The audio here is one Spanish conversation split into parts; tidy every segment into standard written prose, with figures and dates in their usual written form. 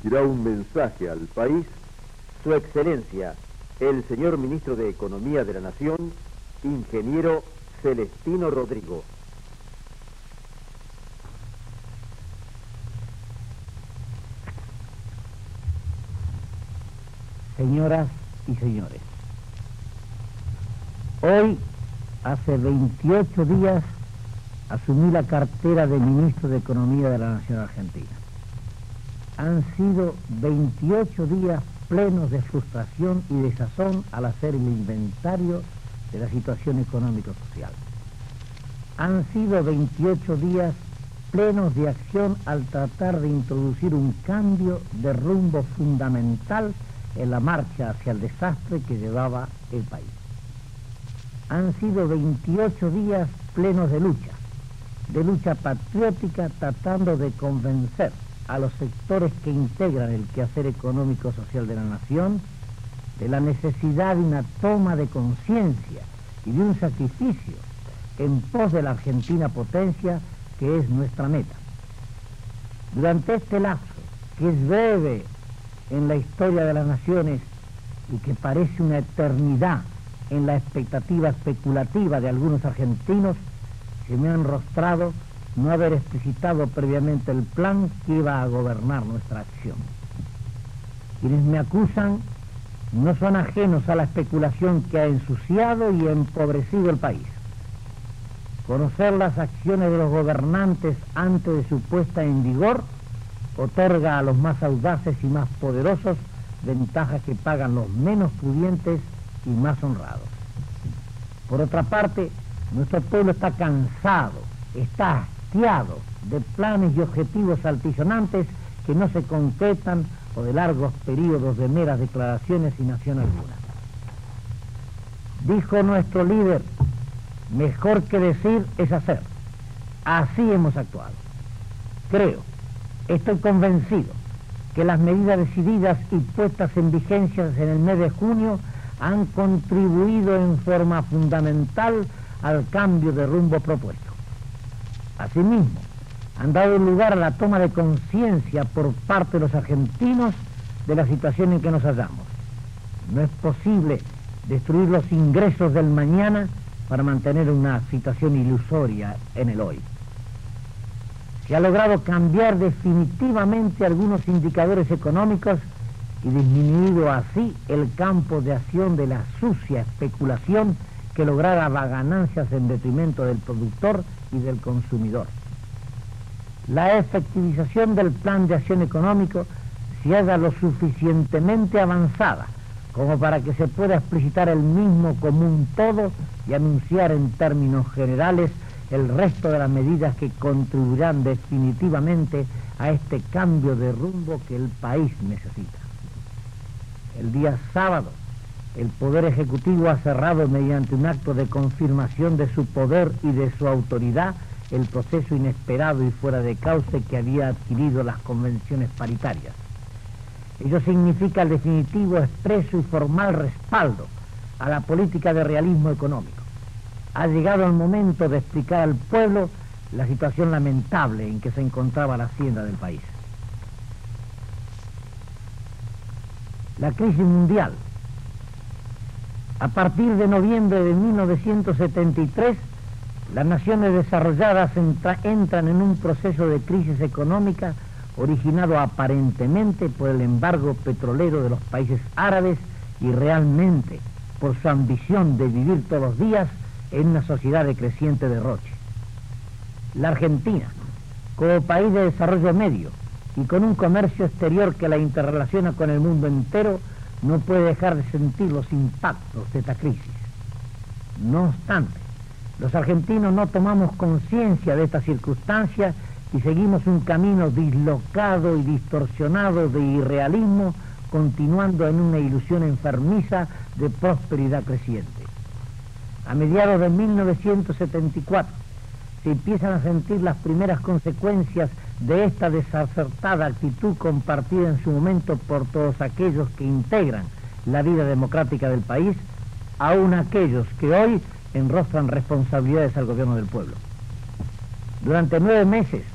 dirigirá un mensaje al país Su Excelencia, el señor Ministro de Economía de la Nación, ingeniero Celestino Rodrigo. Señoras y señores, hoy, hace 28 días, asumí la cartera de Ministro de Economía de la Nación Argentina. Han sido 28 días plenos de frustración y desazón al hacer el inventario de la situación económico-social. Han sido 28 días plenos de acción al tratar de introducir un cambio de rumbo fundamental en la marcha hacia el desastre que llevaba el país. Han sido 28 días plenos de lucha patriótica, tratando de convencer a los sectores que integran el quehacer económico-social de la nación de la necesidad de una toma de conciencia y de un sacrificio en pos de la Argentina potencia que es nuestra meta. Durante este lapso, que es breve en la historia de las naciones y que parece una eternidad en la expectativa especulativa de algunos argentinos, se me han rostrado no haber explicitado previamente el plan que iba a gobernar nuestra acción. Quienes me acusan no son ajenos a la especulación que ha ensuciado y empobrecido el país. Conocer las acciones de los gobernantes antes de su puesta en vigor otorga a los más audaces y más poderosos ventajas que pagan los menos pudientes y más honrados. Por otra parte, nuestro pueblo está cansado, está hastiado de planes y objetivos altisonantes que no se concretan o de largos periodos de meras declaraciones sin acción alguna. Dijo nuestro líder, mejor que decir es hacer. Así hemos actuado. Estoy convencido que las medidas decididas y puestas en vigencia en el mes de junio han contribuido en forma fundamental al cambio de rumbo propuesto. Asimismo, han dado lugar a la toma de conciencia por parte de los argentinos de la situación en que nos hallamos. No es posible destruir los ingresos del mañana para mantener una situación ilusoria en el hoy. Se ha logrado cambiar definitivamente algunos indicadores económicos y disminuido así el campo de acción de la sucia especulación que lograba ganancias en detrimento del productor y del consumidor. La efectivización del plan de acción económico se halla lo suficientemente avanzada como para que se pueda explicitar el mismo como un todo y anunciar en términos generales el resto de las medidas que contribuirán definitivamente a este cambio de rumbo que el país necesita. El día sábado, el Poder Ejecutivo ha cerrado mediante un acto de confirmación de su poder y de su autoridad el proceso inesperado y fuera de cauce que había adquirido las convenciones paritarias. Ello significa el definitivo, expreso y formal respaldo a la política de realismo económico. Ha llegado el momento de explicar al pueblo la situación lamentable en que se encontraba la hacienda del país. La crisis mundial. A partir de noviembre de 1973, las naciones desarrolladas entran en un proceso de crisis económica originado aparentemente por el embargo petrolero de los países árabes y realmente por su ambición de vivir todos los días en una sociedad de creciente derroche. La Argentina, como país de desarrollo medio y con un comercio exterior que la interrelaciona con el mundo entero, no puede dejar de sentir los impactos de esta crisis. No obstante, los argentinos no tomamos conciencia de esta circunstancia y seguimos un camino dislocado y distorsionado de irrealismo, continuando en una ilusión enfermiza de prosperidad creciente. A mediados de 1974 se empiezan a sentir las primeras consecuencias de esta desacertada actitud compartida en su momento por todos aquellos que integran la vida democrática del país, aun aquellos que hoy enrostran responsabilidades al gobierno del pueblo. Durante 9 meses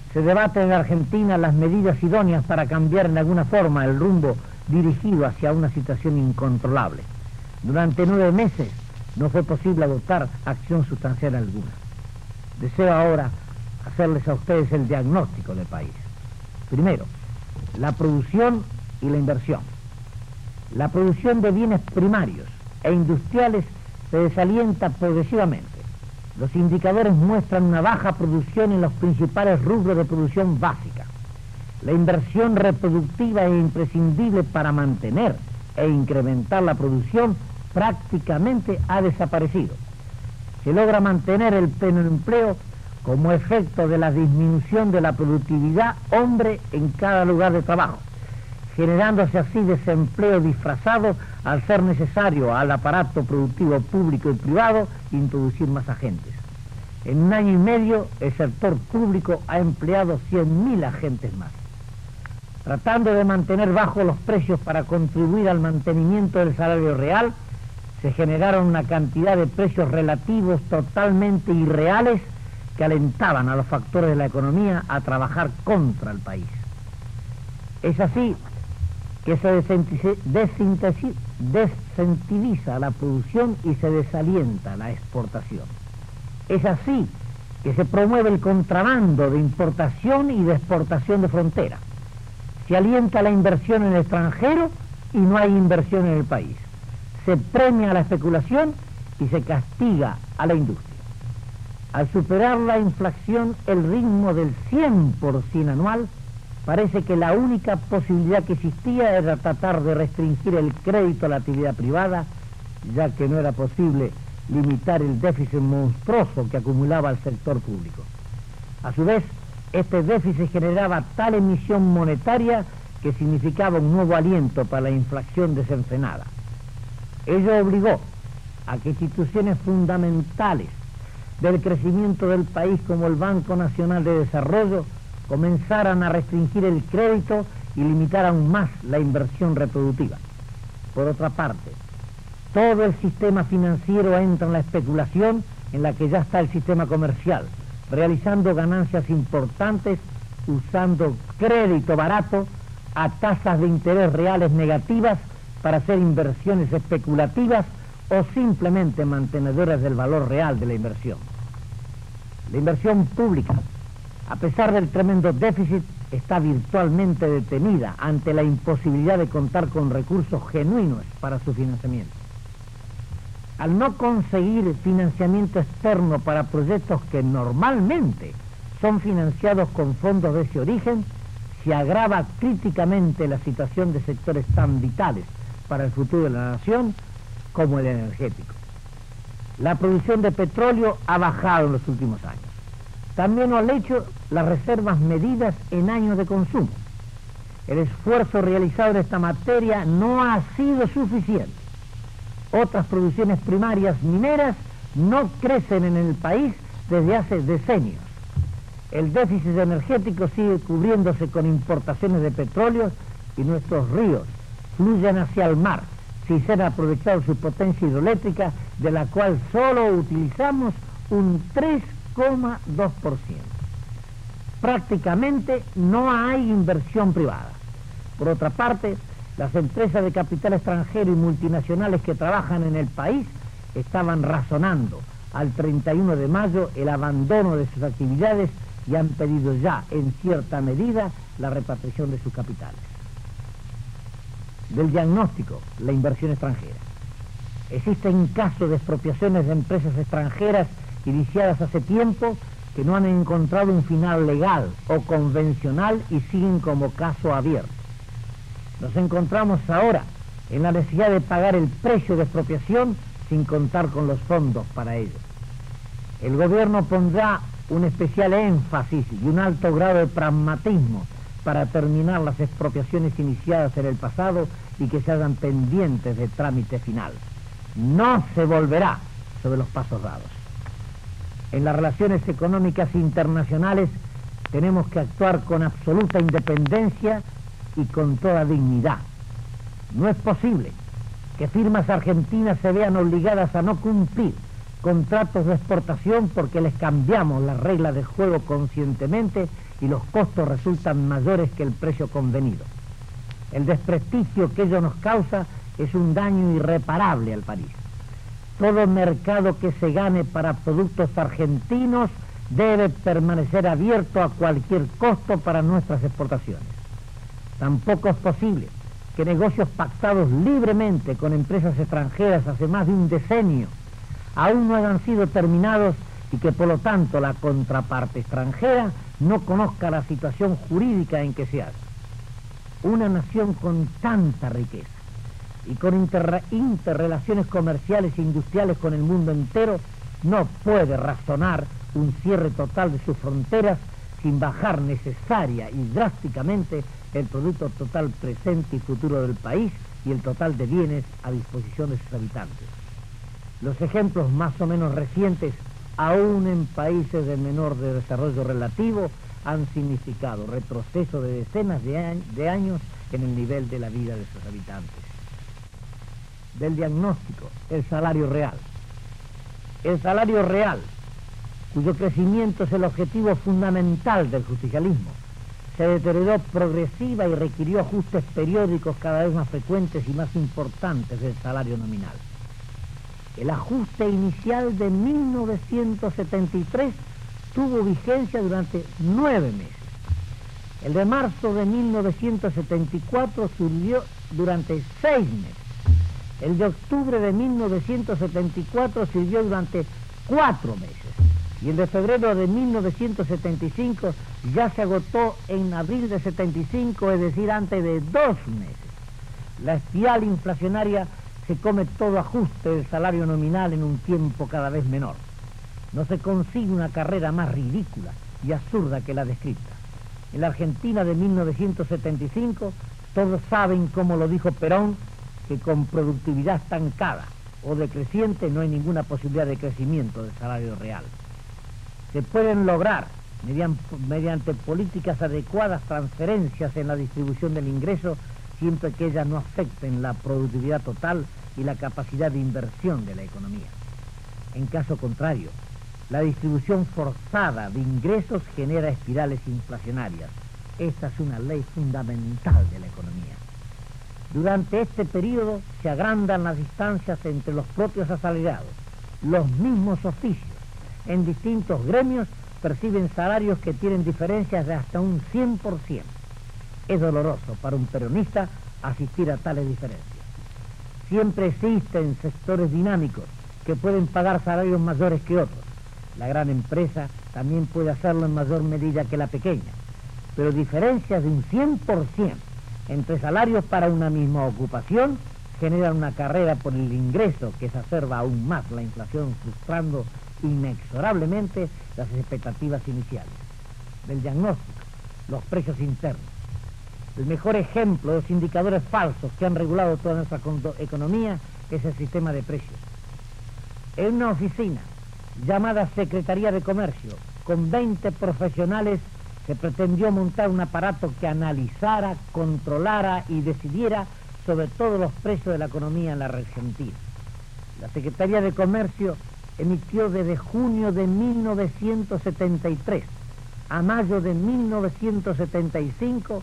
Se debaten en Argentina las medidas idóneas para cambiar en alguna forma el rumbo dirigido hacia una situación incontrolable. Durante 9 meses no fue posible adoptar acción sustancial alguna. Deseo ahora hacerles a ustedes el diagnóstico del país. Primero, la producción y la inversión. La producción de bienes primarios e industriales se desalienta progresivamente. Los indicadores muestran una baja producción en los principales rubros de producción básica. La inversión reproductiva es imprescindible para mantener e incrementar la producción prácticamente ha desaparecido. Se logra mantener el pleno empleo como efecto de la disminución de la productividad hombre en cada lugar de trabajo, generándose así desempleo disfrazado al ser necesario al aparato productivo público y privado introducir más agentes. En 1 año y medio el sector público ha empleado 100.000 agentes más. Tratando de mantener bajos los precios para contribuir al mantenimiento del salario real, se generaron una cantidad de precios relativos totalmente irreales que alentaban a los factores de la economía a trabajar contra el país. Es así que se desincentiviza la producción y se desalienta la exportación. Es así que se promueve el contrabando de importación y de exportación de frontera. Se alienta la inversión en el extranjero y no hay inversión en el país. Se premia la especulación y se castiga a la industria. Al superar la inflación el ritmo del 100% anual, parece que la única posibilidad que existía era tratar de restringir el crédito a la actividad privada, ya que no era posible limitar el déficit monstruoso que acumulaba el sector público. A su vez, este déficit generaba tal emisión monetaria que significaba un nuevo aliento para la inflación desenfrenada. Ello obligó a que instituciones fundamentales del crecimiento del país como el Banco Nacional de Desarrollo comenzaran a restringir el crédito y limitar aún más la inversión reproductiva. Por otra parte, todo el sistema financiero entra en la especulación en la que ya está el sistema comercial, realizando ganancias importantes usando crédito barato a tasas de interés reales negativas para hacer inversiones especulativas o simplemente mantenedoras del valor real de la inversión. La inversión pública, a pesar del tremendo déficit, está virtualmente detenida ante la imposibilidad de contar con recursos genuinos para su financiamiento. Al no conseguir financiamiento externo para proyectos que normalmente son financiados con fondos de ese origen, se agrava críticamente la situación de sectores tan vitales para el futuro de la nación como el energético. La producción de petróleo ha bajado en los últimos años. También lo han hecho las reservas medidas en años de consumo. El esfuerzo realizado en esta materia no ha sido suficiente. Otras producciones primarias mineras no crecen en el país desde hace decenios. El déficit energético sigue cubriéndose con importaciones de petróleo y nuestros ríos fluyen hacia el mar sin ser aprovechado su potencia hidroeléctrica, de la cual solo utilizamos un 3,2%. Prácticamente no hay inversión privada. Por otra parte, las empresas de capital extranjero y multinacionales que trabajan en el país estaban razonando al 31 de mayo el abandono de sus actividades y han pedido ya, en cierta medida, la repatriación de sus capitales. Del diagnóstico, la inversión extranjera. Existen casos de expropiaciones de empresas extranjeras iniciadas hace tiempo que no han encontrado un final legal o convencional y siguen como caso abierto. Nos encontramos ahora en la necesidad de pagar el precio de expropiación sin contar con los fondos para ello. El gobierno pondrá un especial énfasis y un alto grado de pragmatismo para terminar las expropiaciones iniciadas en el pasado y que se hagan pendientes de trámite final. No se volverá sobre los pasos dados. En las relaciones económicas internacionales tenemos que actuar con absoluta independencia y con toda dignidad. No es posible que firmas argentinas se vean obligadas a no cumplir contratos de exportación porque les cambiamos las reglas del juego conscientemente y los costos resultan mayores que el precio convenido. El desprestigio que ello nos causa es un daño irreparable al país. Todo mercado que se gane para productos argentinos debe permanecer abierto a cualquier costo para nuestras exportaciones. Tampoco es posible que negocios pactados libremente con empresas extranjeras hace más de un decenio aún no hayan sido terminados y que por lo tanto la contraparte extranjera no conozca la situación jurídica en que se halla. Una nación con tanta riqueza y con interrelaciones comerciales e industriales con el mundo entero no puede razonar un cierre total de sus fronteras sin bajar necesaria y drásticamente el producto total presente y futuro del país y el total de bienes a disposición de sus habitantes. Los ejemplos más o menos recientes, aún en países de menor desarrollo relativo, han significado retroceso de decenas de años en el nivel de la vida de sus habitantes. Del diagnóstico, el salario real. El salario real, cuyo crecimiento es el objetivo fundamental del justicialismo, se deterioró progresiva y requirió ajustes periódicos cada vez más frecuentes y más importantes del salario nominal. El ajuste inicial de 1973 tuvo vigencia durante 9 meses. El de marzo de 1974 surgió durante 6 meses. El de octubre de 1974 sirvió durante 4 meses. Y el de febrero de 1975 ya se agotó en abril de 75, es decir, antes de 2 meses. La espiral inflacionaria se come todo ajuste del salario nominal en un tiempo cada vez menor. No se consigue una carrera más ridícula y absurda que la descrita. En la Argentina de 1975, todos saben, como lo dijo Perón, que con productividad estancada o decreciente no hay ninguna posibilidad de crecimiento del salario real. Se pueden lograr, mediante políticas adecuadas, transferencias en la distribución del ingreso, siempre que ellas no afecten la productividad total y la capacidad de inversión de la economía. En caso contrario, la distribución forzada de ingresos genera espirales inflacionarias. Esta es una ley fundamental de la economía. Durante este periodo se agrandan las distancias entre los propios asalariados. Los mismos oficios en distintos gremios perciben salarios que tienen diferencias de hasta un 100%. Es doloroso para un peronista asistir a tales diferencias. Siempre existen sectores dinámicos que pueden pagar salarios mayores que otros. La gran empresa también puede hacerlo en mayor medida que la pequeña, pero diferencias de un 100% entre salarios para una misma ocupación generan una carrera por el ingreso que exacerba aún más la inflación, frustrando inexorablemente las expectativas iniciales. Del diagnóstico, los precios internos. El mejor ejemplo de los indicadores falsos que han regulado toda nuestra economía es el sistema de precios. En una oficina llamada Secretaría de Comercio, con 20 profesionales, se pretendió montar un aparato que analizara, controlara y decidiera sobre todos los precios de la economía en la Argentina. La Secretaría de Comercio emitió desde junio de 1973 a mayo de 1975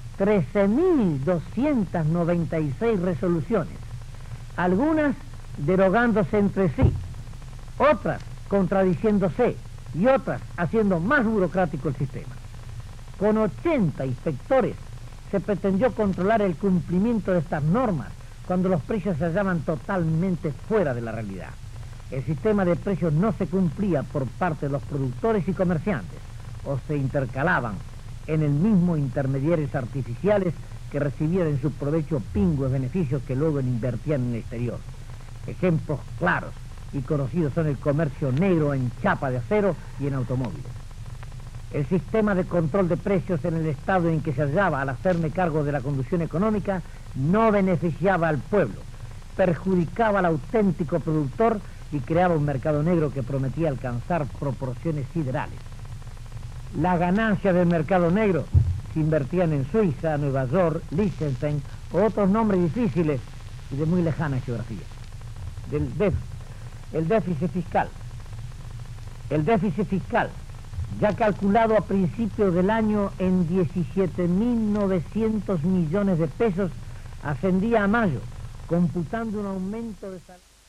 13.296 resoluciones, algunas derogándose entre sí, otras contradiciéndose y otras haciendo más burocrático el sistema. Con 80 inspectores se pretendió controlar el cumplimiento de estas normas cuando los precios se hallaban totalmente fuera de la realidad. El sistema de precios no se cumplía por parte de los productores y comerciantes, o se intercalaban en el mismo intermediarios artificiales que recibían en su provecho pingües beneficios que luego invertían en el exterior. Ejemplos claros y conocidos son el comercio negro en chapa de acero y en automóviles. El sistema de control de precios en el estado en que se hallaba al hacerme cargo de la conducción económica no beneficiaba al pueblo, perjudicaba al auténtico productor y creaba un mercado negro que prometía alcanzar proporciones siderales. Las ganancias del mercado negro se invertían en Suiza, Nueva York, Liechtenstein o otros nombres difíciles y de muy lejana geografía. El déficit fiscal. El déficit fiscal ya calculado a principios del año en 17.900 millones de pesos, ascendía a mayo, computando un aumento de salario.